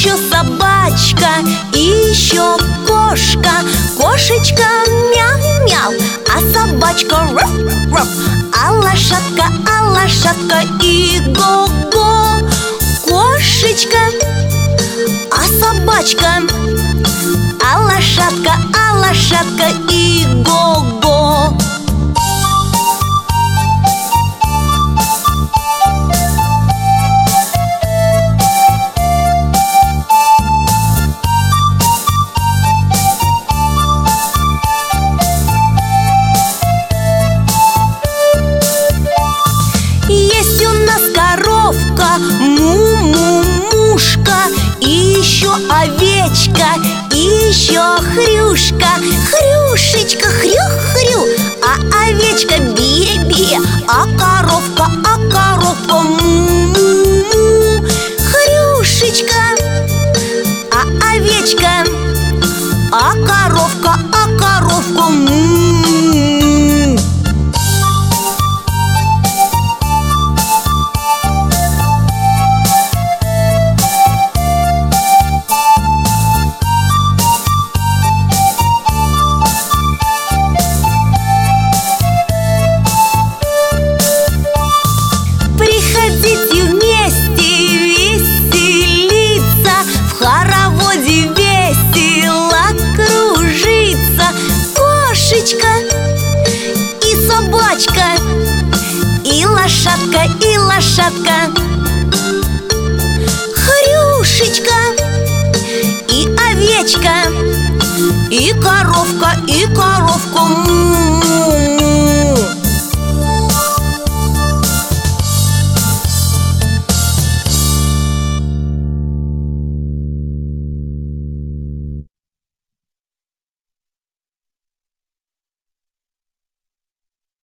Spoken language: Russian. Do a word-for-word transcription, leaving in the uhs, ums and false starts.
еще собачка, и еще кошка. Кошечка мяу-мяу, а собачка раф-раф, а лошадка, а лошадка и го-го. Кошечка, а собачка, а лошадка, а лошадка и го-го. Есть у нас коровка, му-му-мушка, и еще овечка, и еще хрюшка. Хрюшечка, хрю-хрю, а овечка бе-бе, а коровка, а коровка му-му-му. Хрюшечка, а овечка, а коровка, а коровка му-му-му. Приходите вместе веселиться, в хороводе весело кружиться. Кошечка и собачка, и лошадка, и лошадка. Хрюшечка и овечка, и коровка, и коровка.